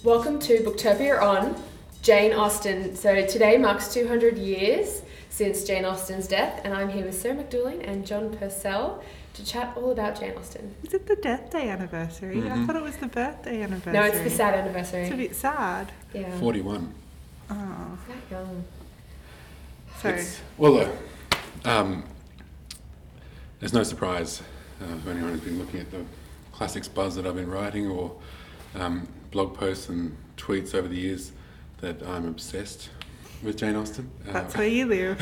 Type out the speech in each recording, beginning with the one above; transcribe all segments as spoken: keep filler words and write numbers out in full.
Welcome to Booktopia on Jane Austen. So today marks two hundred years since Jane Austen's death, and I'm here with Sarah McDouling and John Purcell to chat all about Jane Austen. Is it the death day anniversary? Mm-hmm. I thought it was the birthday anniversary. No, it's the sad anniversary. It's a bit sad. Yeah. forty-one. Oh. That young. So, It's, well, uh, um, there's no surprise uh, for anyone who's been looking at the classics buzz that I've been writing or um, blog posts and tweets over the years that I'm obsessed with Jane Austen. Uh, that's where you live.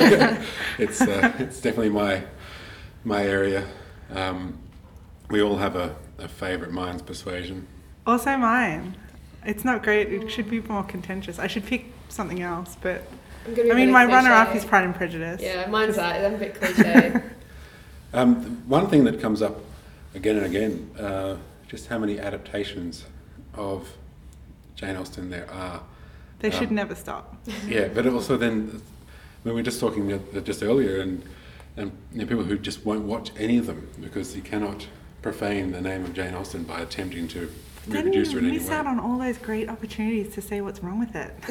it's uh, it's definitely my my area. Um, we all have a, a favourite Mind's Persuasion. Also mine. It's not great. It should be more contentious. I should pick something else, but I'm gonna be I mean, really my cliche. runner-up is Pride and Prejudice. Yeah, mine's that. I'm a bit cliche. Um, one thing that comes up again and again, uh, just how many adaptations of Jane Austen there are. They should Um, never stop. Yeah, but also then, we were just talking uh, just earlier, and and you know, people who just won't watch any of them because you cannot profane the name of Jane Austen by attempting to Then reproduce her you in any miss way. out on all those great opportunities to say what's wrong with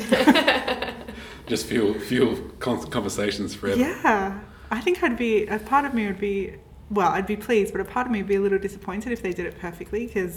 it. Just fuel fuel con- conversations forever. Yeah. I think I'd be, a part of me would be, well, I'd be pleased, but a part of me would be a little disappointed if they did it perfectly, because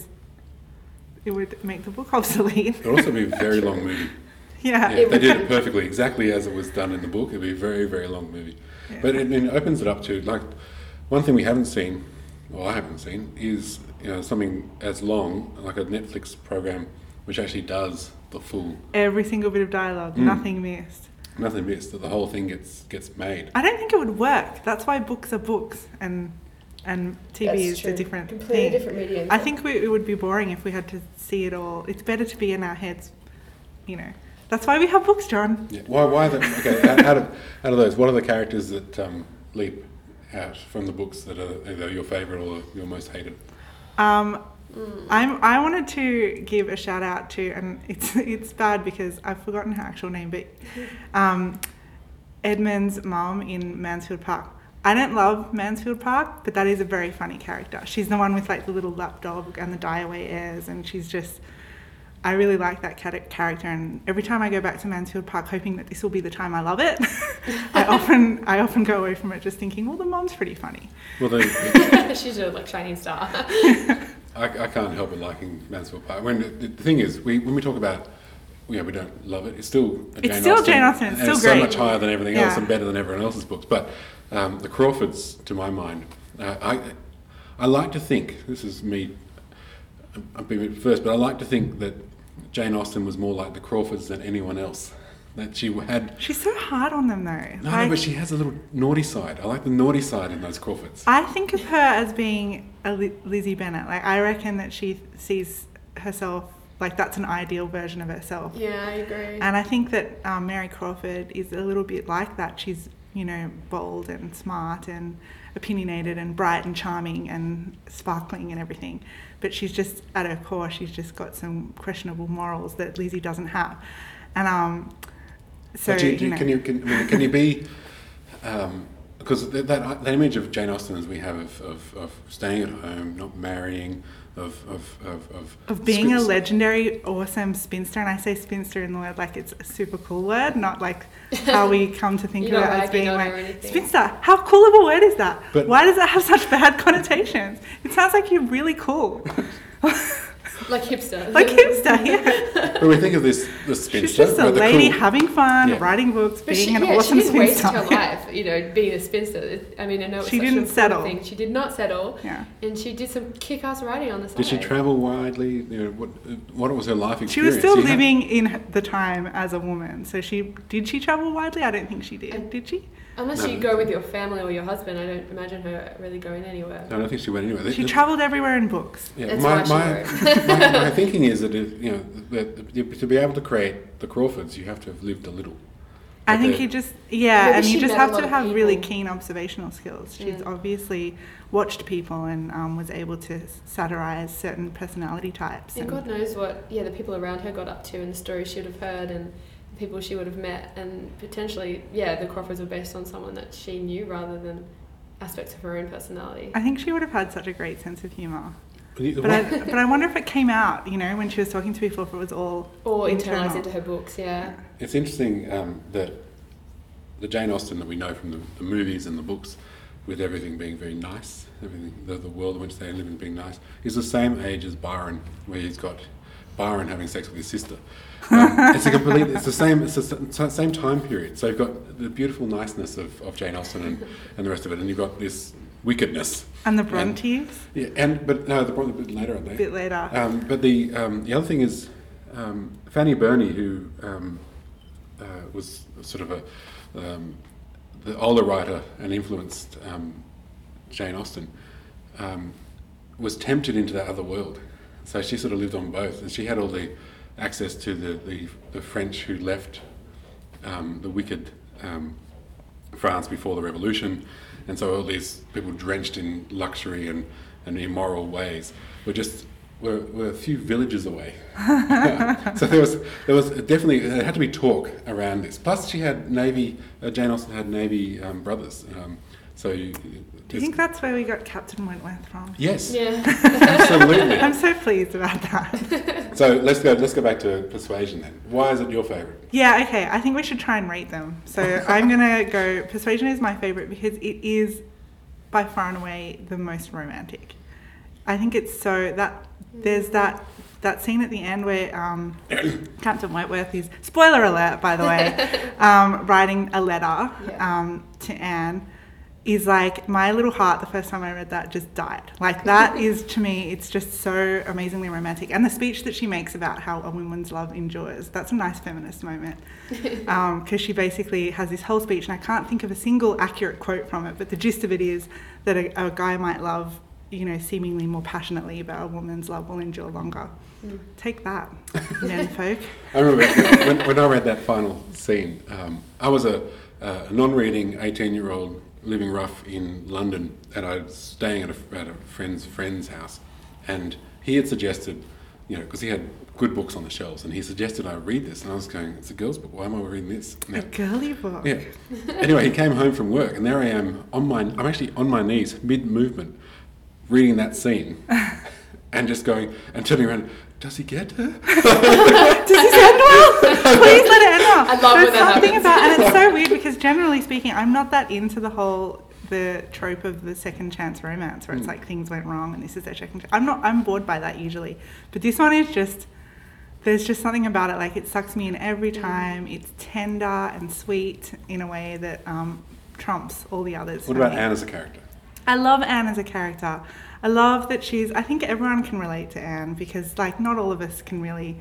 it would make the book obsolete. It would also be a very long movie. Yeah. Yeah, It if they would did be. it perfectly, exactly as it was done in the book, it'd be a very, very long movie. Yeah. But it, it opens it up to, like, one thing we haven't seen, or I haven't seen, is you know something as long, like a Netflix program, which actually does the full, Every single bit of dialogue, Mm. nothing missed. nothing missed, that the whole thing gets gets made. I don't think it would work. That's why books are books and and T V That's is true. a different Completely thing. different medium. I think we, it would be boring if we had to see it all. It's better to be in our heads, you know. That's why we have books, John. Yeah. Why? Why? The, okay. out, out of out of those, what are the characters that um, leap out from the books that are either your favourite or your most hated? Um, I'm, I wanted to give a shout out to, and it's it's bad because I've forgotten her actual name, but um, Edmund's mum in Mansfield Park. I don't love Mansfield Park, but that is a very funny character. She's the one with like the little lap dog and the die-away airs, and she's just, I really like that cat- character. And every time I go back to Mansfield Park, hoping that this will be the time I love it, I often I often go away from it just thinking, well, the mom's pretty funny. Well, the, She's a like shining star. I, I can't help but liking Mansfield Park. When the, the thing is, we when we talk about, you know, we don't love it. It's still a It's Jane still Austen, Jane Austen, it's and still it's great. so much higher than everything else Yeah. and better than everyone else's books. But um, the Crawfords, to my mind, uh, I I like to think, this is me, I'm being first, but I like to think that Jane Austen was more like the Crawfords than anyone else. That she had. She's so hard on them though. No, Like, no, but she has a little naughty side. I like the naughty side in those Crawfords. I think of her as being a Li- Lizzie Bennet. Like, I reckon that she sees herself, like, that's an ideal version of herself. Yeah, I agree. And I think that um, Mary Crawford is a little bit like that. She's, you know, bold and smart and opinionated and bright and charming and sparkling and everything. But she's just, at her core, she's just got some questionable morals that Lizzie doesn't have. And um, so, But do you, you do you, know, can you can, I mean, can you be um, because that, that that image of Jane Austen as we have of, of, of staying at home, not marrying, of of of of, of being a scripts- legendary, awesome spinster, and I say spinster in the word like it's a super cool word, not like how we come to think You're of it not as being ragging on her or like anything. spinster. How cool of a word is that? But- Why does that have such bad connotations? It sounds like you're really cool, Like hipster. like hipster. Yeah, But we think of this this spinster. she's just a but the lady cool- having fun, Yeah. writing books, But being she, an yeah, awesome she didn't waste spinster. her life, you know, being a spinster. It- I mean, I know it's She such didn't an important settle. thing. She did not settle, Yeah. and she did some kick-ass writing on the side. Did she travel widely? You know, what what was her life experience? She was still You have- living in the time as a woman, so she did. She travel widely. I don't think she did. Did she? Unless No. you go with your family or your husband, I don't imagine her really going anywhere. I don't think she went anywhere. She The- travelled everywhere in books. Yeah, That's my, why she my, wrote. my, my thinking is that if, you know that to be able to create the Crawfords, you have to have lived a little. I But think the- you just, yeah, Maybe and you she just met a have lot to of have really people. keen observational skills. She's Mm. obviously watched people and um, was able to satirize certain personality types. And And God knows what, yeah, the people around her got up to and the stories she would have heard and the people she would have met. And potentially, yeah, the Crawfords were based on someone that she knew rather than aspects of her own personality. I think she would have had such a great sense of humour. But I, but I wonder if it came out, you know, when she was talking to people, if it was all Or internal. internalised into her books, yeah. It's interesting um, that the Jane Austen that we know from the, the movies and the books, with everything being very nice, everything the, the world in which they live in being nice, is the same age as Byron, where he's got Byron having sex with his sister. Um, it's a complete. It's the same. It's the same time period. So you've got the beautiful niceness of, of Jane Austen and, and the rest of it, and you've got this wickedness. And the Brontes? And, yeah, and but no, the Brontes a bit later, aren't they? A bit later. Um, but the um, the other thing is um, Fanny Burney, who um, uh, was sort of a um, the older writer and influenced um, Jane Austen, um, was tempted into that other world. So she sort of lived on both, and she had all the access to the, the, the French who left um, the wicked um, France before the Revolution, and so all these people drenched in luxury and, and immoral ways were just were, were a few villages away. So there was there was definitely there had to be talk around this. Plus, she had Navy. Uh, Jane Austen had Navy um, brothers. Um, so you, do you think that's where we got Captain Wentworth from? Yes. Yeah. Absolutely. I'm so pleased about that. So let's go. Let's go back to Persuasion then. Why is it your favourite? Yeah, okay. I think we should try and rate them. So I'm gonna go. Persuasion is my favourite because it is by far and away the most romantic. I think it's so that there's that that scene at the end where um, Captain Wentworth is, spoiler alert by the way, um, writing a letter Yeah. um, to Anne. Is like, my little heart, the first time I read that, just died. Like, that is, to me, it's just so amazingly romantic. And the speech that she makes about how a woman's love endures, that's a nice feminist moment. Because um, she basically has this whole speech, and I can't think of a single accurate quote from it, but the gist of it is that a, a guy might love, you know, seemingly more passionately, but a woman's love will endure longer. Mm. Take that, men folk. I remember when, when I read that final scene, um, I was a, a non-reading eighteen-year-old living rough in London, and I was staying at a, at a friend's friend's house, and he had suggested, you know, because he had good books on the shelves, and he suggested I read this, and I was going, it's a girl's book, why am I reading this? Now, a girly book? Yeah. Anyway, he came home from work, and there I am, on my, I'm actually on my knees, mid-movement, reading that scene, and just going, and turning around, does he get her? Does this end well? Please let it end well. I love when There's that something happens. about, and it's so weird because generally speaking, I'm not that into the whole the trope of the second chance romance where it's Mm. like things went wrong and this is their second chance. I'm not. I'm bored by that usually, but this one is just. There's just something about it. Like, it sucks me in every time. It's tender and sweet in a way that um, trumps all the others. What for about me. Anne as a character? I love Anne as a character. I love that she's, I think everyone can relate to Anne because, like, not all of us can really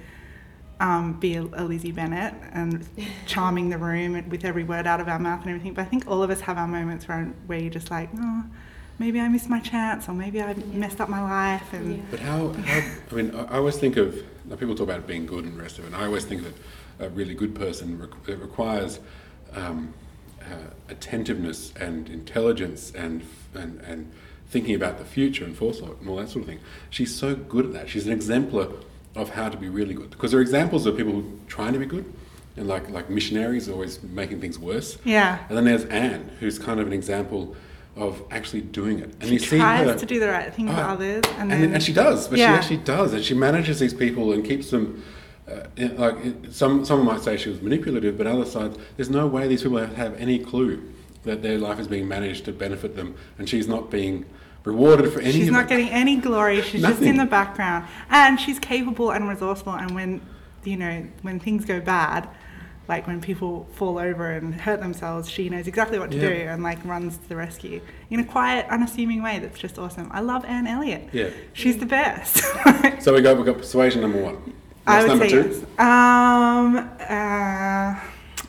um, be a, a Lizzie Bennet and charming the room with every word out of our mouth and everything. But I think all of us have our moments where, where you're just like, oh, maybe I missed my chance or maybe I messed up my life. And Yeah. But how, how, I mean, I I always think of, like, people talk about being good and the rest of it, and I always think that a really good person, rec- it requires um, uh, attentiveness and intelligence and, and, and thinking about the future and foresight and all that sort of thing. She's so good at that. She's an exemplar of how to be really good. Because there are examples of people who are trying to be good, and like like missionaries always making things worse. yeah. And then there's Anne, who's kind of an example of actually doing it. And She you see tries her, to do the right thing for Oh, others. And, and, then, and she does, but yeah. she actually does, and she manages these people and keeps them. Uh, in, like it- some, someone might say she was manipulative, but other sides, there's no way these people have, have any clue that their life is being managed to benefit them, and she's not being rewarded for any. She's of not it. getting any glory. She's just Nothing. in the background, and she's capable and resourceful. And when you know when things go bad, like when people fall over and hurt themselves, she knows exactly what to Yeah. do and like runs to the rescue in a quiet, unassuming way. That's just awesome. I love Anne Elliot. Yeah. She's the best. So we got we got Persuasion number one. I What's would number say two? yes. Um, uh,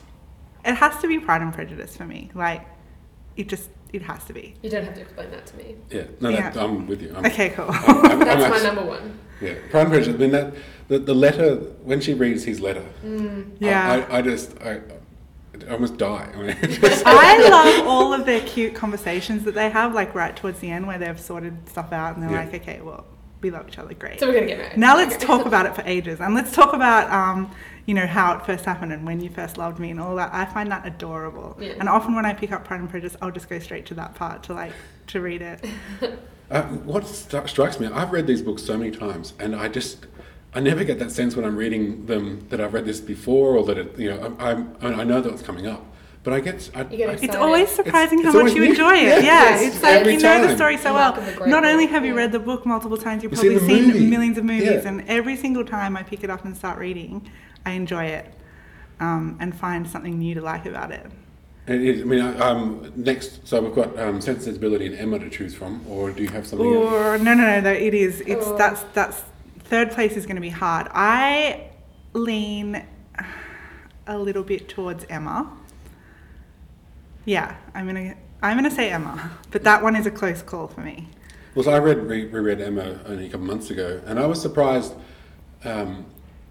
it has to be Pride and Prejudice for me. Like, it just it has to be. You don't have to explain that to me. Yeah, no, Yeah. that, I'm with you. I'm, Okay, cool. I'm, I'm, That's I'm my actually- number one. Yeah, Pride and Prejudice. I mean, that the, the letter when she reads his letter, Mm. Yeah. I, I, I just I, I almost die. I mean, just, I love all of their cute conversations that they have, like right towards the end where they've sorted stuff out and they're Yeah. like, okay, well, we love each other, great. So we're gonna get married. Now let's talk about it for ages, and let's talk about, um, you know, how it first happened and when you first loved me and all that. I find that adorable. Yeah. And often when I pick up Pride and Prejudice, I'll just go straight to that part to like to read it. Uh, what st- strikes me, I've read these books so many times, and I just, I never get that sense when I'm reading them that I've read this before, or that it, you know, I, I'm, I know that it's coming up. But I get, I, You get I, excited. It's always surprising It's- how it's much you always enjoy new. it. Yeah. Yeah, Yes, it's like every you know the time. story so The well. mark of a great Not only book, have you yeah. read the book multiple times, you've You've seen probably the seen, movie. millions of movies, Yeah. and every single time I pick it up and start reading, I enjoy it um, and find something new to like about it. And it, I mean, I- um, next, so we've got um, Sense and Sensibility and Emma to choose from, or do you have something else? Or no, no, no, no. It is. It's Oh. that's that's third place is going to be hard. I lean a little bit towards Emma. Yeah, I'm gonna I'm gonna say Emma, but that one is a close call for me. Well, so I read re- reread Emma only a couple months ago, and I was surprised, um,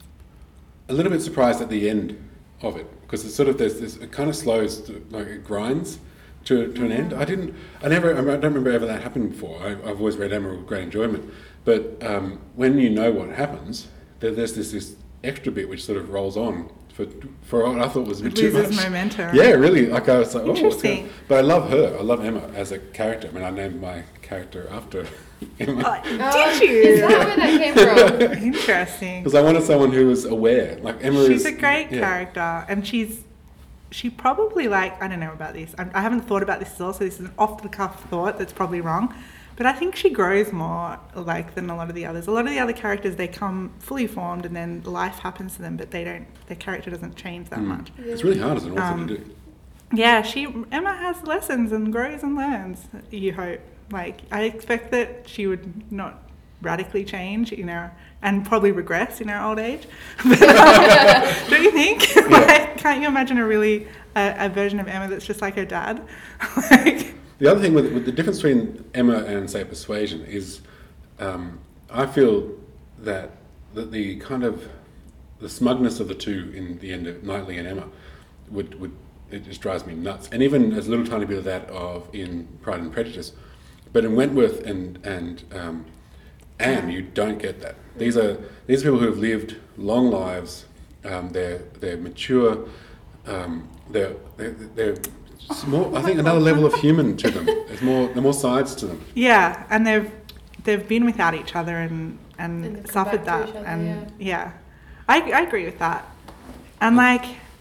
a little bit surprised at the end of it, because it's sort of there's this, it kind of slows, to, like it grinds to, to an end. I didn't, I never, I don't remember ever that happened before. I, I've always read Emma with great enjoyment, but um, when you know what happens, there, there's this this extra bit which sort of rolls on for for what I thought was a bit It too loses much. momentum. Yeah, really. Like I was like, oh, what's Interesting. going? But I love her. I love Emma as a character. I mean, I named my character after Emma. Oh, Oh, did you? Is that where that came from? Interesting. Because I wanted someone who was aware. Like Emma is. She's a great yeah. character, and she's she probably like I don't know about this. I, I haven't thought about this at all, so this is an off the cuff thought that's probably wrong. But I think she grows more like than a lot of the others. A lot of the other characters, they come fully formed, and then life happens to them, but they don't. Their character doesn't change that Mm. much. It's really hard as an author Um, to do. Yeah, she Emma has lessons and grows and learns. You hope. Like I expect that she would not radically change, you know, and probably regress in her old age. But, um, don't you think? Like, can't you imagine a really a, a version of Emma that's just like her dad? Like, The other thing with, with the difference between Emma and say Persuasion is, um, I feel that that the kind of the smugness of the two in the end of Knightley and Emma would would it just drives me nuts. And even as a little tiny bit of that of in Pride and Prejudice, but in Wentworth and and um, Anne, you don't get that. These are these are people who have lived long lives. Um, they're they're mature. Um, they're they're, they're it's more, I think another level of human to them. There's more, there are more sides to them. yeah, and they've they've been without each other and and, And they've come suffered back to that, each other, and yeah, I I agree with that. And like,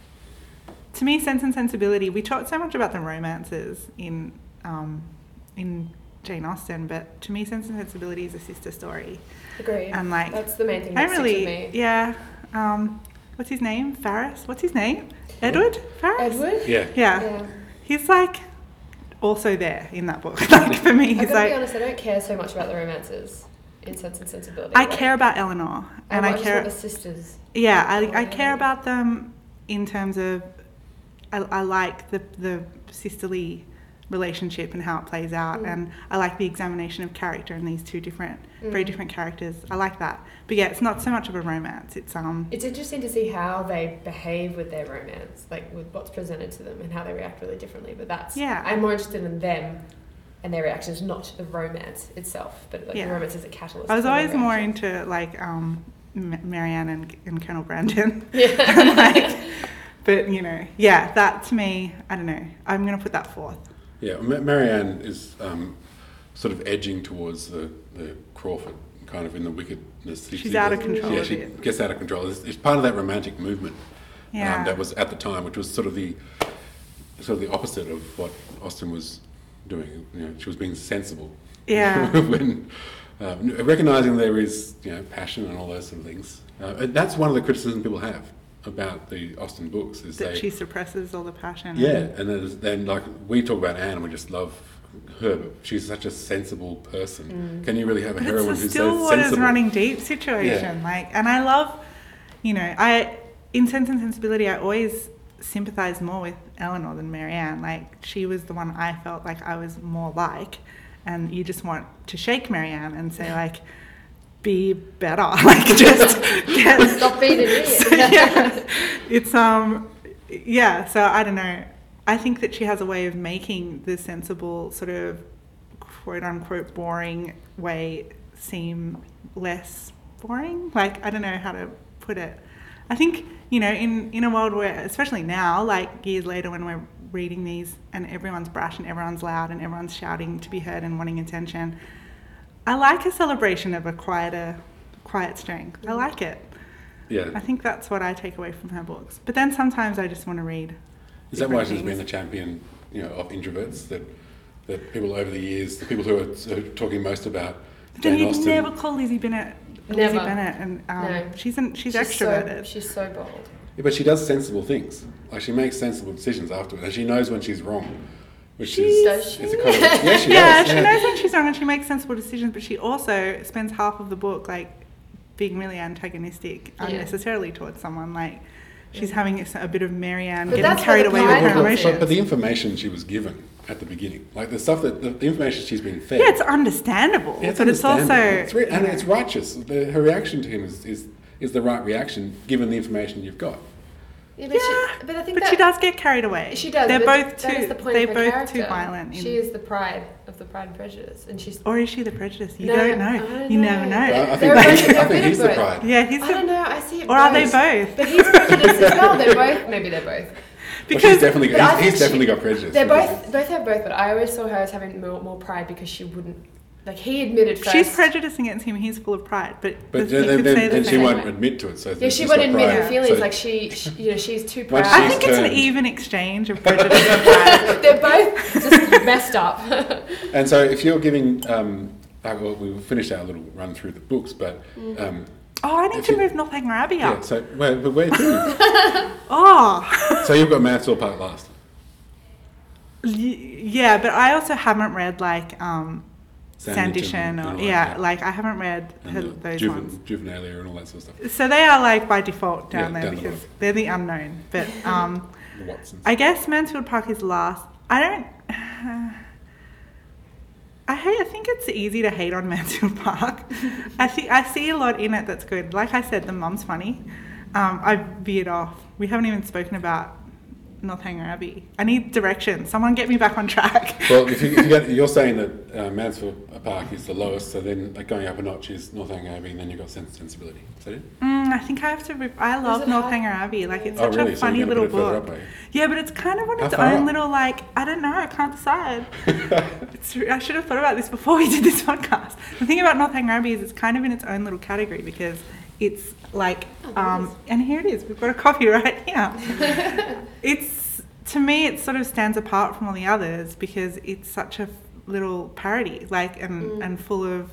to me, Sense and Sensibility. We talked so much about the romances in um, in Jane Austen, but to me, Sense and Sensibility is a sister story. Agreed. And like, That's the main thing I that sticks really, with me. yeah. Um, what's his name? Ferris. What's his name? Edward Ferris. Edward? Yeah. Yeah. Yeah. He's like also there in that book. Like for me, I he's gotta like. be honest, I don't care so much about the romances in Sense and Sensibility. I Like, care about Eleanor, and I I just care. want the sisters. Yeah, I, Oh, I yeah. care about them in terms of I, I like the the sisterly relationship and how it plays out, Mm. and I like the examination of character in these two different, very Mm. different characters. I like that, but yeah, it's not so much of a romance. It's um It's interesting to see how they behave with their romance, like with what's presented to them and how they react really differently. But that's Yeah. I'm more interested in them and their reactions, not the romance itself, but like Yeah. the romance is a catalyst. I was for their always more reaction. into like um M- Marianne and, and Colonel Brandon. Yeah. Like, but you know, yeah, that to me, I don't know. I'm gonna put that fourth. Yeah, Ma- Marianne is um, sort of edging towards the, the Crawford, kind of in the wickedness. She's out of control Yeah, a she bit. gets out of control. It's, it's part of that romantic movement Yeah. um, that was at the time, which was sort of the sort of the opposite of what Austen was doing. You know, she was being sensible. Yeah. when um, recognizing there is, you know, passion and all those sort of things. Uh, and that's one of the criticisms people have about the Austen books is That they she suppresses all the passion. yeah, and then, then like we talk about Anne, and we just love her. But she's such a sensible person. Can you really have a But heroine it's a who's still so waters sensible? running deep situation. Like, and I love, you know, I in Sense and Sensibility, I always sympathise more with Eleanor than Marianne. Like, she was the one I felt like I was more like, and you just want to shake Marianne and say like, be better. Like, just get Stop being an idiot. So, yeah, it's um, yeah. So I don't know. I think that she has a way of making the sensible sort of quote unquote boring way seem less boring. Like, I don't know how to put it. I think, you know, in in a world where, especially now, like years later, when we're reading these and everyone's brash and everyone's loud and everyone's shouting to be heard and wanting attention, I like a celebration of a quieter, quiet strength. I like it. Yeah. I think that's what I take away from her books. But then sometimes I just want to read. Is that why she's things. been the champion, you know, of introverts? That that people over the years, the people who are, who are talking most about But Jane then you'd Austen. never call Lizzie Bennett Lizzie Never. Bennett, and um, No. she's an, she's, she's extroverted. So, she's so bold. Yeah, but she does sensible things. Like she makes sensible decisions afterwards, and she knows when she's wrong. Which She is, Does she? is a kind of, yeah, she yeah, does. she knows when she's wrong and she makes sensible decisions, but she also spends half of the book like being really antagonistic Yeah. unnecessarily towards someone. Like she's having a, a bit of Marianne But getting that's carried where away the with pride her comes in. emotions. But, but the information she was given at the beginning, like the stuff that the, the information she's been fed. Yeah, it's understandable, Yeah, it's but it's also understandable. It's re- and you know, it's righteous. The, her reaction to him is, is is the right reaction given the information you've got. Yeah, but, Yeah, she, but I think but that she does get carried away. She does. They're but both that too. is the point they're of her both character. too violent. In, She is the pride of the Pride and Prejudice, and she's. or is she the prejudice? You No, don't know. I don't you know. never know. I, I They're think, both- he's, I they're think he's the both. pride. Yeah, he's I the. don't know. I see it. Or are both. they both? But he's prejudiced as well. They're both. Maybe they're both. Well, Because she's definitely but I got, he's, think he's definitely she- got prejudice. They're because both. Both have both, but I always saw her as having more, more pride because she wouldn't. Like he admitted first. she's prejudiced against him. He's full of pride, but, But you then, could then, say the then she same. won't admit to it. So Yeah, it's she just wouldn't got admit her pride. feelings. So- like she, she, you know, she's too Once proud. I she's think it's an turned. even exchange of prejudice and pride. They're both just messed up. And so if you're giving, um, uh, well, we'll finish our little run through the books, but um, Oh, I need If to you- move Northanger Abbey yeah. up. So where, but where to? Oh, So you've got Mansfield Park last. Y- yeah, but I also haven't read like um, Sandwich Sanditon and- or and all yeah, that, yeah. like I haven't read And her, the those juven- ones. Juvenilia and all that sort of stuff. So they are like by default down Yeah, there down the because bottom. they're the unknown. But um, The Watsons. I guess Mansfield Park is last. I don't. I hate. I think it's easy to hate on Mansfield Park. I see. I see a lot in it that's good. Like I said, the mum's funny. Um, I veered off. We haven't even spoken about Northanger Abbey. I need direction. Someone get me back on track. Well, if, you, if you get, you're saying that uh, Mansfield Park is the lowest, so then like going up a notch is Northanger Abbey, and then you've got Sense and Sensibility. Is that it? Mm, I think I have to. Re- I love it high? Northanger Abbey. Like it's Oh, such really? a So funny you're gonna little put it further book. up, are you? Yeah, but it's kind of on How its far own up? little like. I don't know. I can't decide. it's, I should have thought about this before we did this podcast. The thing about Northanger Abbey is it's kind of in its own little category because it's like. Oh, there it Um, is. and here it is. We've got a copy right here. It's to me, it sort of stands apart from all the others because it's such a little parody, like and Mm. and full of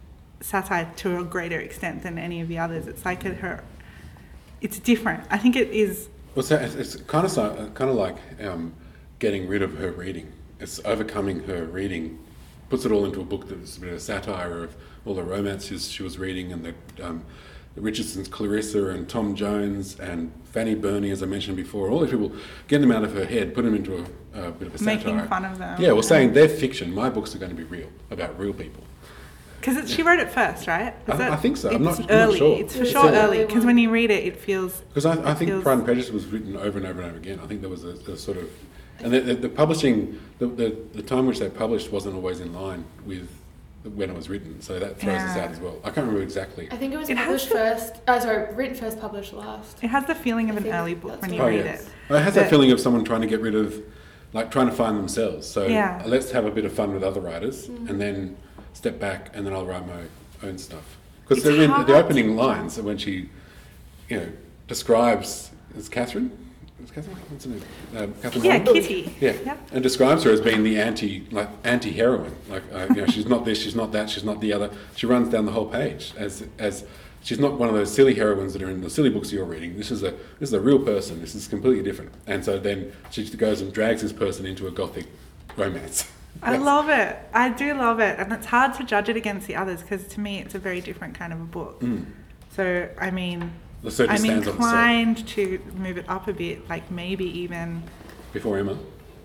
satire to a greater extent than any of the others. It's like a, her. It's different. I think it is. Well, so it's, it's kind of so, kind of like um, getting rid of her reading. It's overcoming her reading, puts it all into a book that's a bit of satire of all the romances she was reading and the, um, the Richardson's Clarissa and Tom Jones and Fanny Burney, as I mentioned before. All these people, getting them out of her head, put them into a, a bit of a satire. Making fun of them. Yeah, well, saying they're fiction. My books are going to be real, about real people. Because she wrote it first, right? Is I- it- I think so. It's I'm not- I'm not early. sure. It's for It's sure an early. early Because one. when you read it, it feels. Because I, I It think feels- Pride and Prejudice was written over and over and over again. I think there was a, a sort of, and the, the, the publishing, the, the the time which they published wasn't always in line with when it was written, so that throws us Yeah. out as well. I can't remember exactly. I think it was It has published to- first. Oh, sorry, written first, published last. It has the feeling of I an think early book that's when you what- Oh read yeah, it. well, it has that But- feeling of someone trying to get rid of, like trying to find themselves. So Yeah. let's have a bit of fun with other writers, Mm. and then step back, and then I'll write my own stuff. Because It's they're in hard the to- opening lines when she, you know, describes is Catherine. Is Catherine? What's her name? Um, Catherine Yeah, Holland? Kitty. Yeah, Yep. and describes her as being the anti, like anti-heroine. Like uh, you know, she's not this, she's not that, she's not the other. She runs down the whole page as as she's not one of those silly heroines that are in the silly books you're reading. This is a this is a real person. This is completely different. And so then she goes and drags this person into a gothic romance. I That's- love it. I do love it. And it's hard to judge it against the others because to me it's a very different kind of a book. Mm. So, I mean, It certainly I'm stands on itself. inclined to move it up a bit, like maybe even, Before Emma.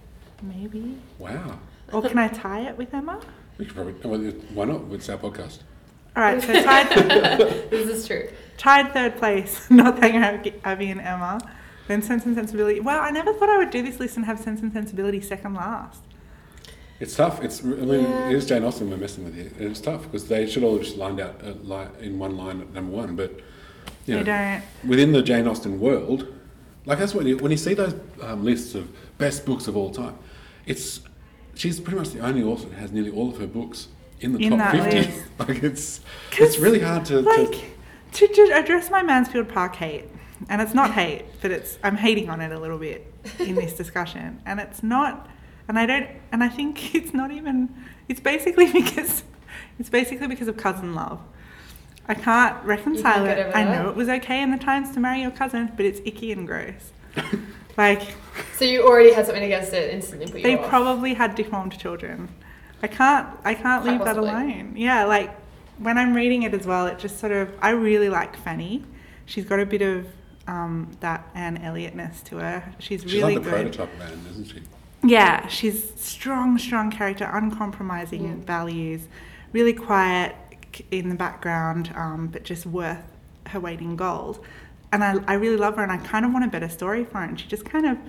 maybe. Wow. Or can I tie it with Emma? We could probably. Well, why not? It's our podcast. All right, so tied, This is true. tied third place, Northanger Abbey Abbey and Emma. Then Sense and Sensibility. Wow, I never thought I would do this list and have Sense and Sensibility second last. It's tough. It's. I mean, Yeah. it is Jane Austen we're messing with here. It's tough because they should all have just lined out uh, li- in one line at number one, but you They know, don't. within the Jane Austen world, like that's when you when you see those um, lists of best books of all time, it's she's pretty much the only author that has nearly all of her books in the In top that fifty. list. Like it's 'Cause, it's really hard to, like to to, to address my Mansfield Park hate, and it's not hate, but it's I'm hating on it a little bit in this discussion, and it's not, and I don't, and I think it's not even. It's basically because it's basically because of cousin love. I can't reconcile get it. over I that? know it was okay in the times to marry your cousin, but it's icky and gross. Like So you already had something against it instantly put you they off. probably had deformed children. I can't I can't Quite leave that possibly. alone. Yeah, like when I'm reading it as well, it just sort of I really like Fanny. She's got a bit of um, that Anne Elliot-ness to her. She's she's really like the good. prototype man, isn't she? Yeah, she's strong, strong character, uncompromising Yeah. values, really quiet in the background, um, but just worth her weight in gold. And I, I really love her, and I kind of want a better story for her. And she just kind of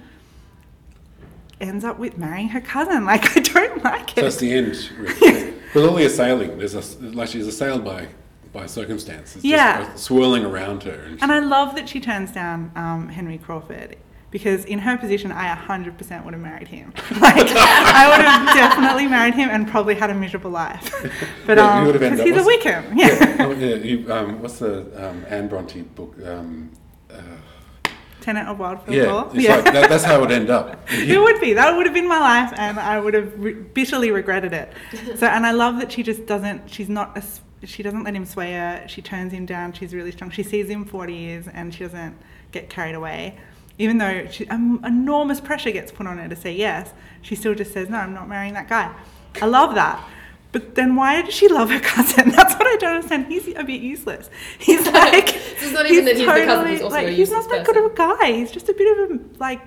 ends up with marrying her cousin. Like, I don't like So it. that's the end. Really. With all the assailing, there's a, like she's assailed by by circumstance. It's Yeah. just swirling around her. And, And she, I love that she turns down um, Henry Crawford, because in her position, I one hundred percent would have married him. Like, I would have definitely married him and probably had a miserable life. But Yeah, you um, would have because ended he's up- a Wickham. Yeah. yeah, oh, yeah you, um, what's the um, Anne Bronte book? Um, uh, Tenant of Wildfield yeah, Hall. it's like, that, that's how it would end up. It would be. That would have been my life, and I would have re- bitterly regretted it. So, and I love that she just doesn't. She's not. A, s- she doesn't let him sway her. She turns him down. She's really strong. She sees him forty years, and she doesn't get carried away. Even though she, um, enormous pressure gets put on her to say yes, she still just says, "No, I'm not marrying that guy." I love that. But then why does she love her cousin? That's what I don't understand. He's a bit useless. He's like, it's not even that he's the cousin, he's also like, a he's useless not that good of a guy. He's just a bit of a like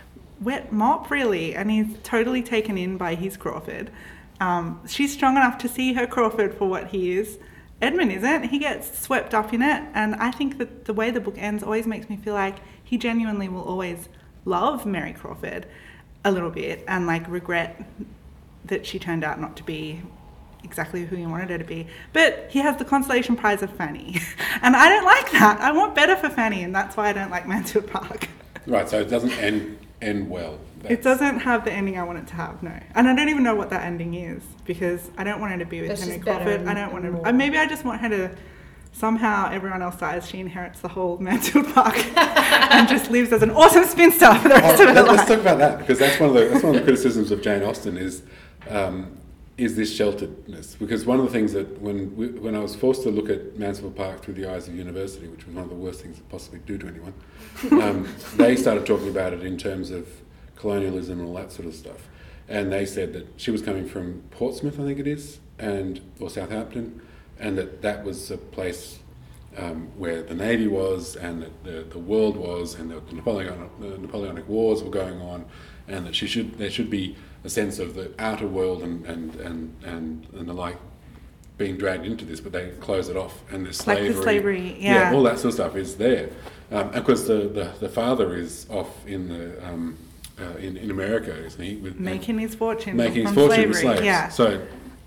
wet mop, really, and he's totally taken in by his Crawford. Um, she's strong enough to see her Crawford for what he is. Edmund isn't. He gets swept up in it, and I think that the way the book ends always makes me feel like he genuinely will always love Mary Crawford a little bit, and like regret that she turned out not to be exactly who he wanted her to be. But he has the consolation prize of Fanny, and I don't like that. I want better for Fanny, and that's why I don't like Mansfield Park. Right, so it doesn't end end well. It doesn't have the ending I want it to have, no. And I don't even know what that ending is, because I don't want her to be with That's Henry just better Crawford. and- I don't want and to. more. Uh, maybe I just want her to somehow everyone else dies. She inherits the whole Mansfield Park and just lives as an awesome spinster for the rest Oh, of her let, us life. talk about that, because that's one of the that's one of the criticisms of Jane Austen is um, is this shelteredness. Because one of the things that when we, when I was forced to look at Mansfield Park through the eyes of university, which was one of the worst things to possibly do to anyone, um, they started talking about it in terms of colonialism and all that sort of stuff. And they said that she was coming from Portsmouth, I think it is, and or Southampton, and that that was a place um, where the Navy was, and that the, the world was, and the Napoleonic, the Napoleonic Wars were going on, and that she should there should be a sense of the outer world and and, and, and, and the like being dragged into this, but they close it off, and the Like slavery, the slavery, yeah. all that sort of stuff is there. Um, of course, the, the, the father is off in the um, uh, in, in America, isn't he? With, Making his fortune making his from fortune slavery. with slaves. Yeah. So,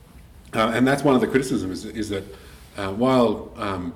uh, and that's one of the criticisms is, is that uh, while um,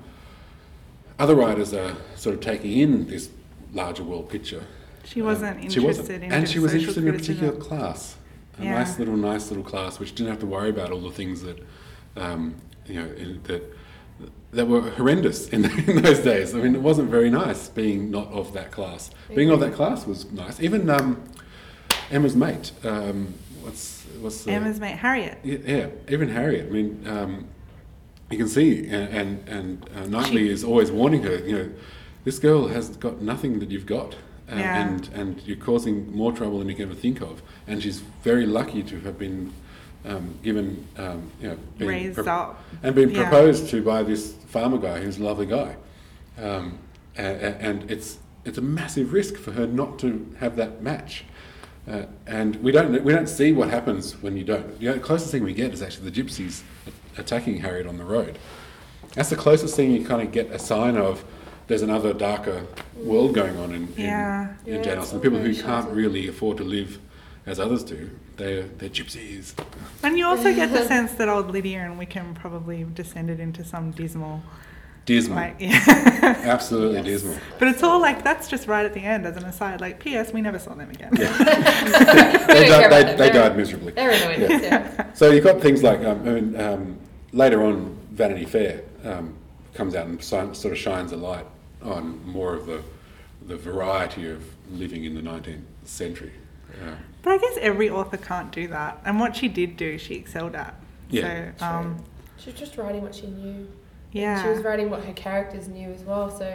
other writers are sort of taking in this larger world picture, She wasn't um, interested she wasn't. in and her she was social interested in a criticism. particular class, a Yeah. nice little, nice little class, which didn't have to worry about all the things that, um, you know, in, that that were horrendous in, in those days. I mean, it wasn't very nice being not of that class. Being of that class was nice. Even um, Emma's mate. Um, what's what's the, Emma's mate, Harriet. yeah, yeah, even Harriet. I mean, um, you can see, and and, and uh, Knightley She- is always warning her. You know, this girl has got nothing that you've got, uh, Yeah. and and you're causing more trouble than you can ever think of. And she's very lucky to have been um, given, um, you know, been Raised pro- up. and been Yeah. proposed to by this farmer guy who's a lovely guy, um, and, and it's it's a massive risk for her not to have that match. Uh, and we don't we don't see what happens when you don't. You know, the closest thing we get is actually the gypsies attacking Harriet on the road. That's the closest thing you kind of get a sign of. There's another darker world going on in in, Yeah. in Yeah, Jane it's Austen. all People very who can't sheltered. really afford to live as others do. They're they're gypsies. And you also get the sense that old Lydia and Wickham probably descended into some dismal dismal. Like, yeah. Absolutely Yes. dismal. But it's all like, that's just right at the end as an aside. Like, P S we never saw them again. Yeah. We they don't care died, about they, them. they They're- died miserably. They're annoying. Yeah. Yeah. So you've got things like, um, I mean, um, later on, Vanity Fair um, comes out and si- sort of shines a light on more of the the variety of living in the nineteenth century. Uh, But I guess every author can't do that. And what she did do, she excelled at. Yeah, So, um, She was just writing what she knew. yeah. She was writing what her characters knew as well. So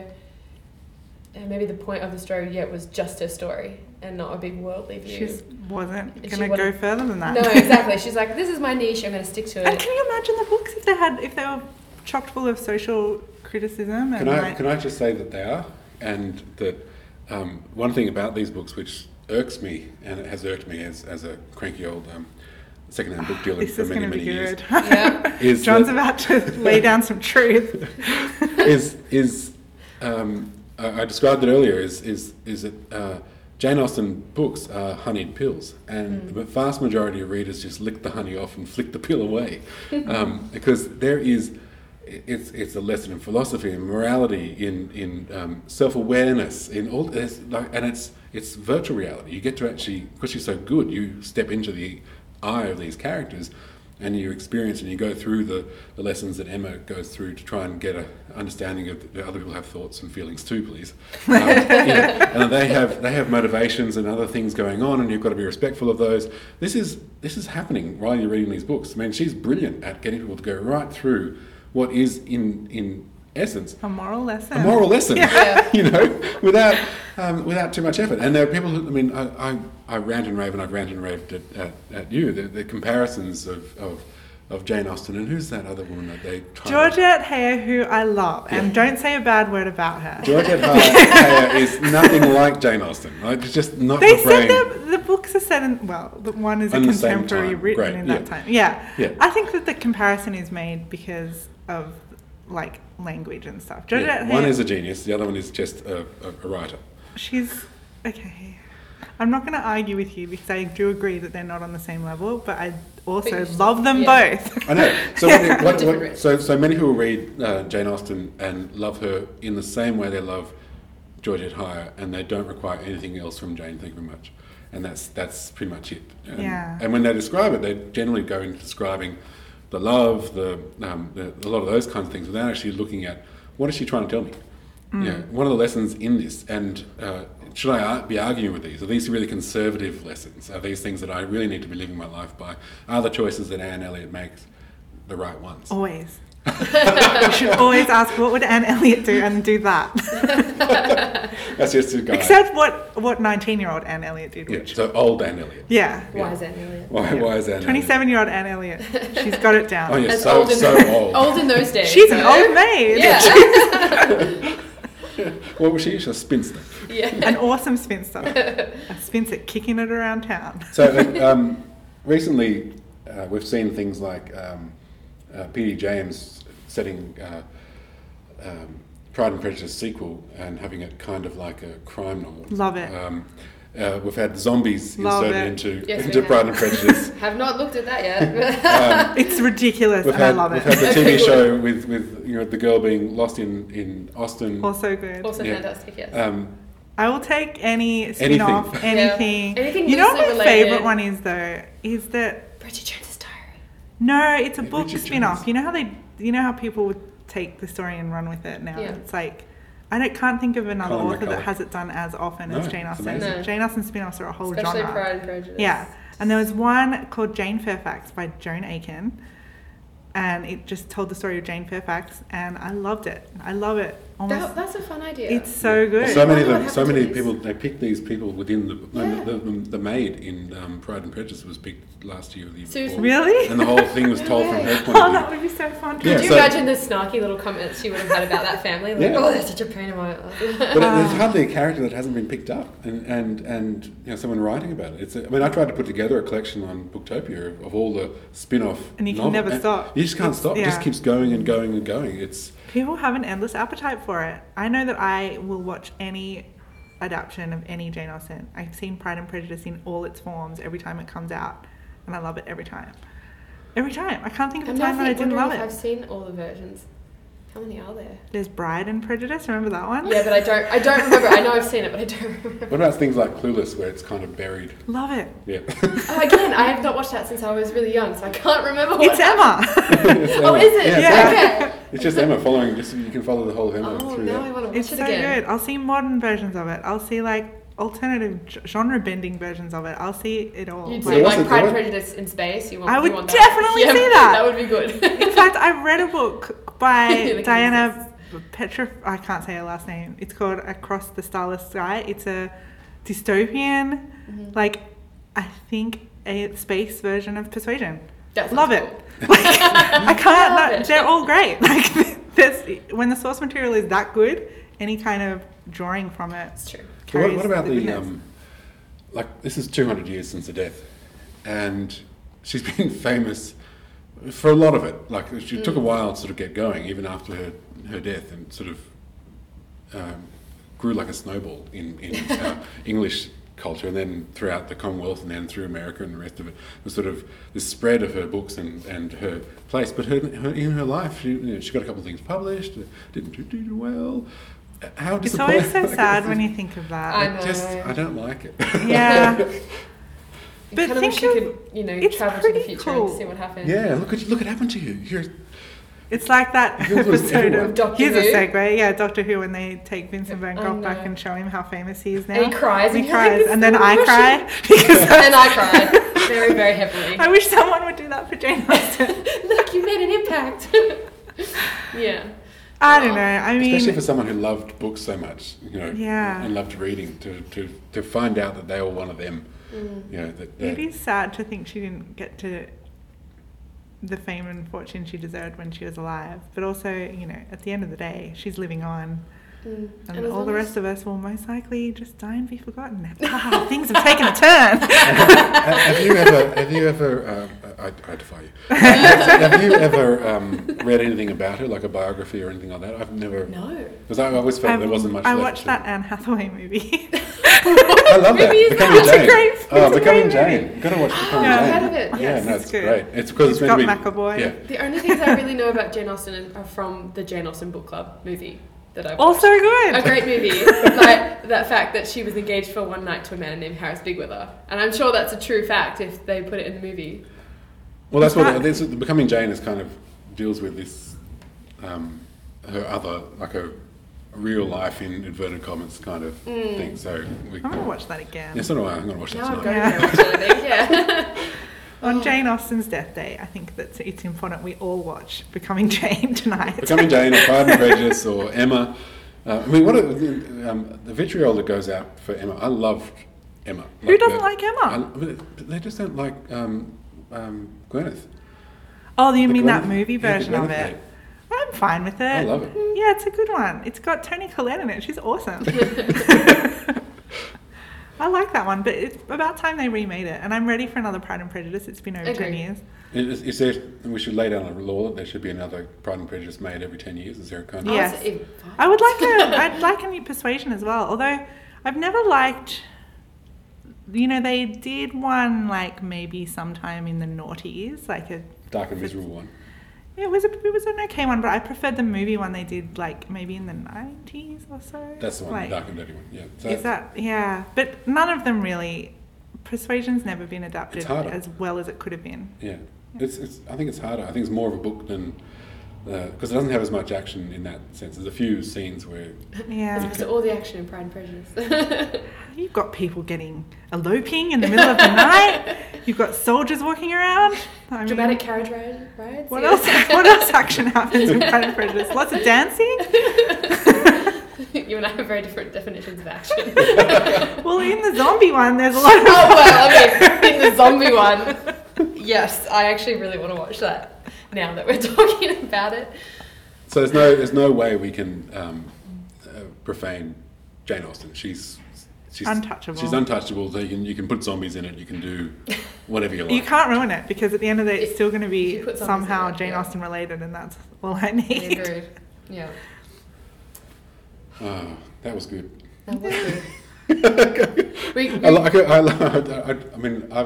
and maybe the point of the story yet was just her story and not a big worldly view. She just wasn't And she going to go wasn't- further than that. No, exactly. She's like, this is my niche. I'm going to stick to And it. can you imagine the books if they had, if they were chock full of social criticism? And Can I like, can I just say that they are, and that um, one thing about these books which irks me, and it has irked me as, as a cranky old um, second-hand book dealer this for is many going to many be years, good. Yeah. is John's that- about to lay down some truth. is is um, I, I described it earlier. Is is is that uh, Jane Austen books are honeyed pills, and Mm. the vast majority of readers just lick the honey off and flick the pill away, um, because there is. It's it's a lesson in philosophy and morality, in in um, self awareness, in all. It's like, and it's it's virtual reality. You get to actually, because she's so good, you step into the eye of these characters, and you experience and you go through the, the lessons that Emma goes through to try and get a understanding of that other people have thoughts and feelings too, please. Um, you know, and they have they have motivations and other things going on, and you've got to be respectful of those. This is this is happening while you're reading these books. I mean, she's brilliant at getting people to go right through what is in in essence A moral lesson. a moral lesson, Yeah. you know, without um, without too much effort. And there are people who, I mean, I, I, I rant and rave, and I've ranted and raved at, at, at you, the, the comparisons of, of, of Jane Austen, and who's that other woman that they try Georgette Heyer, who I love, and Yeah. don't say a bad word about her. Georgette Heyer is nothing like Jane Austen. Like, it's just not They the said brain. the, the books are set in, well, the one is a In the same contemporary time. written Great, in yeah. that time. Yeah. Yeah. I think that the comparison is made because of, like, language and stuff. Georgette Yeah, one Heyer, is a genius, the other one is just a, a, a writer. she's, okay. I'm not going to argue with you because I do agree that they're not on the same level, but I also you should- love them yeah. both. I know. So, what, what, Different what, risks. so, so many people read uh, Jane Austen and love her in the same way they love Georgette Heyer, and they don't require anything else from Jane. Thank you very much. And that's that's pretty much it. And, Yeah. and when they describe it, they generally go into describing the love, the, um, the a lot of those kinds of things, without actually looking at what is she trying to tell me. Mm. Yeah. What are the lessons in this? And uh, should I ar- be arguing with these? Are these really conservative lessons? Are these things that I really need to be living my life by? Are the choices that Anne Elliot makes the right ones? Always. You should always ask, what would Anne Elliot do, and do that. That's just a guy. Except what what nineteen-year-old Anne Elliot did. Yeah, Which, so old Anne Elliot. yeah. Why is that Elliot? Why, why is Anne Elliot? twenty-seven-year-old Anne Elliot. She's got it down. Oh, yeah, That's so, old in so the- old. Old in those days. She's an so- old maid. Yeah. What was she? She's a spinster. Yeah. An awesome spinster. A spinster kicking it around town. So like, um, recently, uh, we've seen things like um, uh, P D James setting uh, um, Pride and Prejudice sequel and having it kind of like a crime novel. Love it. Um, uh, we've had zombies Love inserted it. into Yes, we into have. Pride and Prejudice. Have not looked at that yet. Um, It's ridiculous, We've and had, I love we've it. had the T V show with, with you know the girl being lost in, in Austin. Also good. also Yeah. fantastic, yes. Um, I will take any spin-off, Anything. anything. Yeah. Anything You know what my loosely related. favourite one is, though? Is that... Bridget Jones's Diary. No, it's a Yeah, book Bridget spin-off. Jones. You know how they... You know how people would take the story and run with it now? Yeah. It's like... I don't, can't think of another Colin author that McCullough. has it done as often as No, Jane it's Austen. amazing. No. Jane Austen spin-offs are a whole Especially genre. Pride and Prejudice. Yeah. And there was one called Jane Fairfax by Joan Aiken. And it just told the story of Jane Fairfax. And I loved it. I love it. Almost. That, that's a fun idea. It's so good. So many of What them, so happened to many these? people, they picked these people within the Yeah. the, the, the maid in um, Pride and Prejudice was picked last year or the year Seriously? before. Really? And the whole thing was told from her point Oh, of that view. would be so fun. Yeah, Could you so- imagine the snarky little comments she would have had about that family? Like, Yeah. oh, they're such a pain in my ass. But it, there's hardly a character that hasn't been picked up, and and, and you know someone writing about it. It's a, I mean, I tried to put together a collection on Booktopia of, of all the spin-off. And you can novel- never stop. You just can't It's- stop. It just yeah. keeps going and going and going. It's People have an endless appetite for it. I know that I will watch any adaptation of any Jane Austen. I've seen Pride and Prejudice in all its forms every time it comes out, and I love it every time. Every time. I can't think of a I'm time now that I think- didn't wondering love if it. I've seen all the versions. How many are there? There's Bride and Prejudice. Remember that one? Yeah, but I don't. I don't remember. I know I've seen it, but I don't remember. What about things like Clueless, where it's kind of buried? Love it. Yeah. Oh, again, I have not watched that since I was really young, so I can't remember. What It's Emma. It's Oh, Emma. is it? Yeah. Yeah. Okay. It's just Emma following. Just you can follow the whole Emma Oh, through now I that. want to watch It's it so again. good. I'll see modern versions of it. I'll see like alternative genre bending versions of it. I'll see it all. You'd Well, see what's like it Pride and called? Prejudice in space. You want? I you would want definitely that. see that. That would be good. In fact, I read a book by The Diana Petra. I can't say her last name. It's called Across the Starless Sky. It's a dystopian, Mm-hmm. like I think a space version of Persuasion. That sounds Love it. cool. Like, I can't. Love that- it. they're all great. Like there's, when the source material is that good, any kind of drawing from it. It's true. So what, carries what about the, goodness. um, like, this is two hundred years since her death, and she's been famous for a lot of it. Like, she took a while to sort of get going, even after her, her death, and sort of um, grew like a snowball in, in uh, English culture, and then throughout the Commonwealth, and then through America and the rest of it. The sort of this spread of her books and, and her place. But her, her, in her life, she, you know, she got a couple of things published, didn't do too well. How It's disappointing. always so like, sad it's when just- you think of that. I know. Just, I don't like it. Yeah. You But kind of think wish you of- could, you know, it's travel to the pretty future cool. and see what happens. Yeah, look at look what happened to you. You're It's like that You're with episode everyone. of Doctor Here's Who. a segue. Yeah, Doctor Who, when they take Vincent Van I Gogh back know. and show him how famous he is now. And he cries, And and he you're like, cries, "It's and then so I emotional." cry because And I cried very, very heavily. I wish someone would do that for Jane Austen. Look, you made an impact. yeah. I don't know. I mean, especially for someone who loved books so much, you know, Yeah. and loved reading. To, to, to find out that they were one of them, Mm. you know, that, it that is sad to think she didn't get to the fame and fortune she deserved when she was alive. But also, you know, at the end of the day, she's living on. Mm. And, as all long the as- rest of us will most likely just die and be forgotten. Ah, things have taken a turn. have, have you ever? Have you ever? Um, I, I defy you. have you ever um, read anything about her, like a biography or anything like that? I've never. No. Because I always felt I've- there wasn't much. I left watched to- that Anne Hathaway movie. I love that. movie is Becoming that? It's a Jane. great- it's oh, a Becoming great Jane. movie. You've got to watch Becoming I've Jane. heard of it, Yeah, yes. no, It's it's, good. great. It's because It's it's meant got to be. McAvoy. Yeah. The only things I really know about Jane Austen are from the Jane Austen Book Club movie that I've Also good. a great movie. Like that fact that she was engaged for one night to a man named Harris Bigwither. And I'm sure that's a true fact if they put it in the movie. Well, that's Is what that- this, the Becoming Jane is kind of deals with this, um, her other like a real life in inverted commas kind of Mm. thing. So we, I'm going to watch that again. yeah, so do I. I'm going to watch that Now I'm tonight. going to watch it, I think, yeah. On Jane Austen's death day, I think that it's important we all watch Becoming Jane tonight. Becoming Jane or Pride and Prejudice or Emma. Uh, I mean, what a, um, the vitriol that goes out for Emma. I loved Emma. Who doesn't uh, like Emma? I, but they just don't like um, um, Gwyneth. Oh, you The mean that Gwyneth- movie yeah, the version of Gwyneth it? I'm fine with it. I love it. Yeah, it's a good one. It's got Toni Collette in it. She's awesome. I like that one, but it's about time they remade it. And I'm ready for another Pride and Prejudice. It's been over ten Agreed. years. Is, is there, we should lay down a law that there should be another Pride and Prejudice made every ten years. Is there a kind of... Yes. Oh, it's- I would like a, I'd like a new Persuasion as well. Although I've never liked, you know, they did one like maybe sometime in the noughties, like a. Dark and Miserable one. It was a, it was an okay one, but I preferred the movie one they did like maybe in the nineties or so. That's the one, Like, the Dark and Dirty one. Yeah. So is that yeah? But none of them really. Persuasion's never been adapted It's harder. as well as it could have been. Yeah. It's, it's, I think it's harder. I think it's more of a book than... Because it doesn't have as much action in that sense. There's a few scenes where... Yeah. Because of all the action in Pride and Prejudice. You've got people getting eloping in the middle of the night. You've got soldiers walking around. I mean, Dramatic carriage ride, rides. What yeah. else? What else action happens in Pride and Prejudice? Lots of dancing. You and I have very different definitions of action. Well, in the zombie one, there's a lot of. Oh, well, I mean, in the zombie one, yes, I actually really want to watch that now that we're talking about it. So there's no there's no way we can um, uh, profane Jane Austen. She's she's Untouchable. She's untouchable. So you can you can put zombies in it. You can do whatever you like. You can't ruin it because at the end of the day, it's still going to If be you put zombies somehow in it, Jane yeah. Austen related, and that's all I need. Agreed. Yeah. Oh, that was good. That was good. we, we, I, like, I, I, I, I mean, I've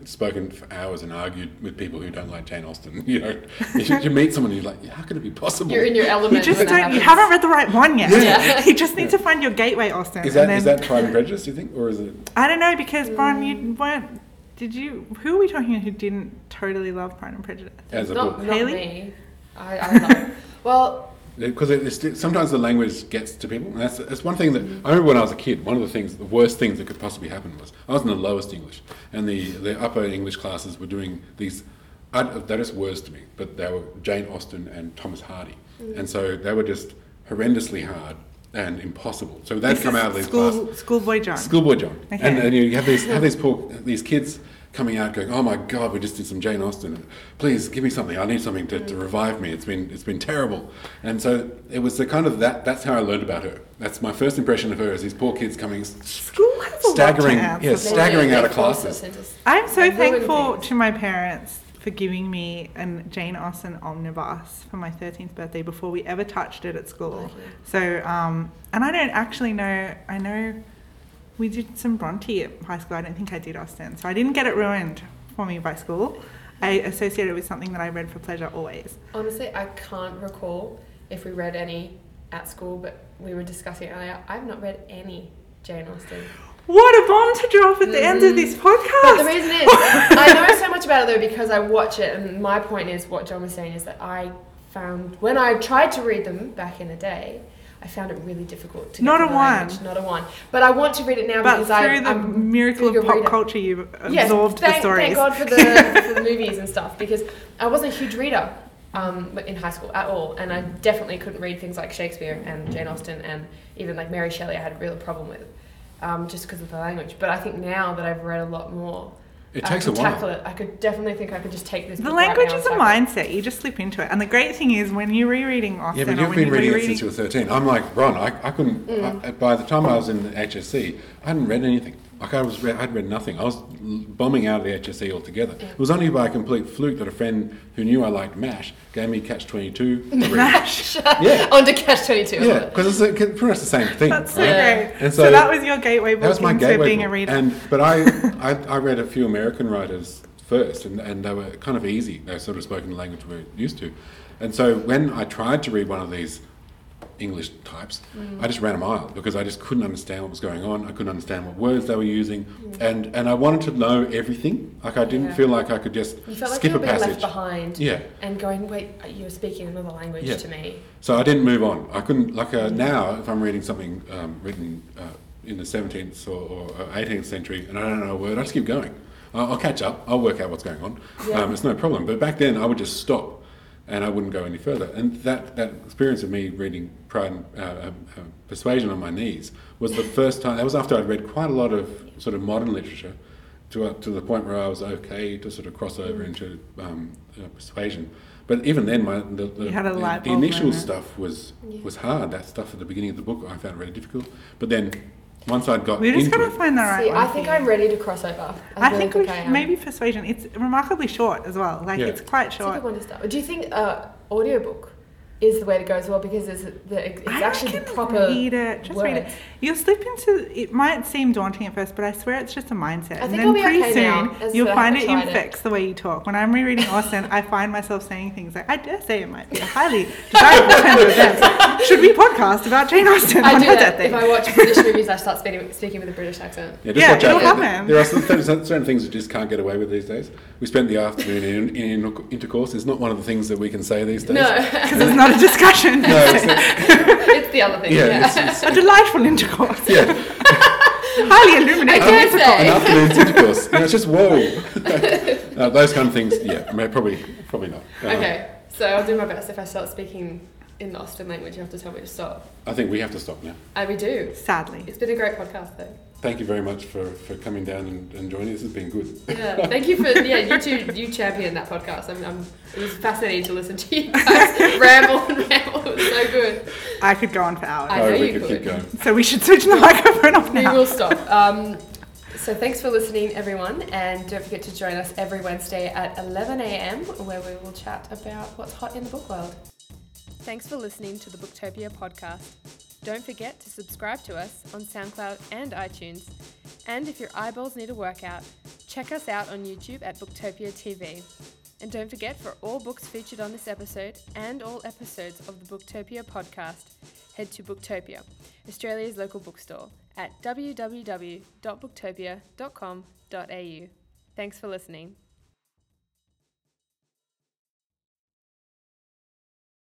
spoken for hours and argued with people who don't like Jane Austen. You know, you, you meet someone and you're like, how could it be possible? You're in your element. You just when that don't. You happens. haven't read the right one yet. Yeah. You just need to find your gateway, Austen. Is that and then, is that Pride and Prejudice? Do you think, or is it? I don't know because Bron, you weren't. Did you? Who are we talking who didn't totally love Pride and Prejudice? As a Not, book? not Hayley? me. I, I know. Well, Because it, it's, sometimes the language gets to people. And that's, that's one thing that I remember when I was a kid. One of the things, the worst things that could possibly happen was I was in the lowest English, and the, the upper English classes were doing these. I, they're just words to me, but they were Jane Austen and Thomas Hardy, mm. and so they were just horrendously hard and impossible. So they'd This come is out of these school, classes. Schoolboy John. Schoolboy John, Okay. and, and you have these have these poor these kids coming out going, oh my God, we just did some Jane Austen. Please give me something. I need something to, to revive me. It's been it's been terrible. And so it was the kind of that. That's how I learned about her. That's my first impression of her. Is these poor kids coming School has a staggering, lot to answer yeah, for. staggering They- out they of force classes. us into- I'm so They ruin thankful things. to my parents for giving me a Jane Austen omnibus for my thirteenth birthday before we ever touched it at school. Lucky. So, um, and I don't actually know, I know we did some Bronte at high school. I don't think I did Austen. So I didn't get it ruined for me by school. I associated it with something that I read for pleasure always. Honestly, I can't recall if we read any at school, but we were discussing it earlier. I've not read any Jane Austen. What a bomb to drop at the end of this podcast! But the reason is, I know so much about it though because I watch it, and my point is, what John was saying is that I found, when I tried to read them back in the day, I found it really difficult to get Not the a one. language, not a one. But I want to read it now But because through I, the I'm miracle a of good pop reader. culture, you've Yes, absorbed thank, the stories. Thank God for the for the movies and stuff because I wasn't a huge reader um, in high school at all, and I definitely couldn't read things like Shakespeare and Jane Austen and even like Mary Shelley. I had a real problem with um, just because of the language. But I think now that I've read a lot more, It I takes could a while. tackle it. I could definitely think I could just take this. The book right language now is and a tackle it. mindset. You just slip into it. And the great thing is when you're rereading Austen, Yeah, but or you've when been you're reading it rereading, since you were thirteen. I'm like, Ron, I, I couldn't, Mm. I, by the time I was in the H S C, I hadn't read anything. Like I was, re- I'd read nothing. I was l- bombing out of the H S C altogether. Yeah. It was only by a complete fluke that a friend who knew I liked MASH gave me Catch twenty-two to read. Mash. Yeah. On to Catch twenty-two. Yeah, because it's, a- it's pretty much the same thing. That's so right? great. And so, so- that was your gateway book That was my into gateway being book. a reader. And but I, I I read a few American writers first, and, and they were kind of easy. They sort of spoken the language we're used to. And so when I tried to read one of these English types, Mm. I just ran a mile because I just couldn't understand what was going on. I couldn't understand what words they were using, and and I wanted to know everything. Like I didn't Yeah. feel like I could just You felt like skip you a were being passage. left behind. Yeah. And going, wait, you're speaking another language Yeah. to me. So I didn't move on. I couldn't, like uh, now, if I'm reading something um, written uh, in the seventeenth or, or eighteenth century and I don't know a word, I just keep going. I'll, I'll catch up, I'll work out what's going on. Yeah. Um, it's no problem. But back then I would just stop and I wouldn't go any further. And that, that experience of me reading Pride and uh, uh, uh, Persuasion on my knees was the first time, that was after I'd read quite a lot of sort of modern literature to, uh, to the point where I was okay to sort of cross over into um, uh, Persuasion. But even then, my the, the, You had a the, light the bulb initial moment. stuff was Yeah. was hard. That stuff at the beginning of the book I found really difficult. But then once I'd got We're just into going to it, find the right See, one I for think you. I'm ready to cross over. I really think we I should, am. maybe Persuasion. It's remarkably short as well. Like Yeah. it's quite It's a short. good one to start. Do you think uh, audiobook is the way to go as well? Because it's, the, it's I actually the reckon proper read it. Just read it. words. You'll slip into. It might seem daunting at first, but I swear it's just a mindset. I and think then I'll be pretty okay soon now, as you'll I find it haven't tried it. infects the way you talk. When I'm rereading Austen, I find myself saying things like, "I dare say it might be a highly desirable turn of events. Should we podcast about Jane Austen I on do her that. deathbed?" If I watch British movies, I start speaking, speaking with a British accent. yeah, just Yeah, watch it'll out. happen. There are some, certain certain things you just can't get away with these days. We spent the afternoon in, in intercourse. It's not one of the things that we can say these days. No, Because it's not a discussion. No, it's, it's the other thing. yeah, Yeah. it's, it's, a delightful intercourse. yeah, Highly illuminating I dare intercourse. say. an afternoon's intercourse. You know, it's just whoa. uh, those kind of things. Yeah, may- probably, probably not. Uh, Okay, so I'll do my best. If I start speaking in the Austen language, you have to tell me to stop. I think we have to stop now. And we do. Sadly. It's been a great podcast, though. Thank you very much for, for coming down and, and joining. This has been good. Yeah, thank you for yeah. You two, you championed that podcast. I'm, I'm, it was fascinating to listen to you guys ramble and ramble. It was so good. I could go on for hours. I oh, know we you could could. keep going. So we should switch the microphone off We now. will stop. Um, so thanks for listening, everyone, and don't forget to join us every Wednesday at eleven a.m. where we will chat about what's hot in the book world. Thanks for listening to the Booktopia podcast. Don't forget to subscribe to us on SoundCloud and iTunes. And if your eyeballs need a workout, Check us out on YouTube at Booktopia T V. And don't forget, for all books featured on this episode and all episodes of the Booktopia podcast, head to Booktopia, Australia's local bookstore, at w w w dot booktopia dot com dot a u. Thanks for listening.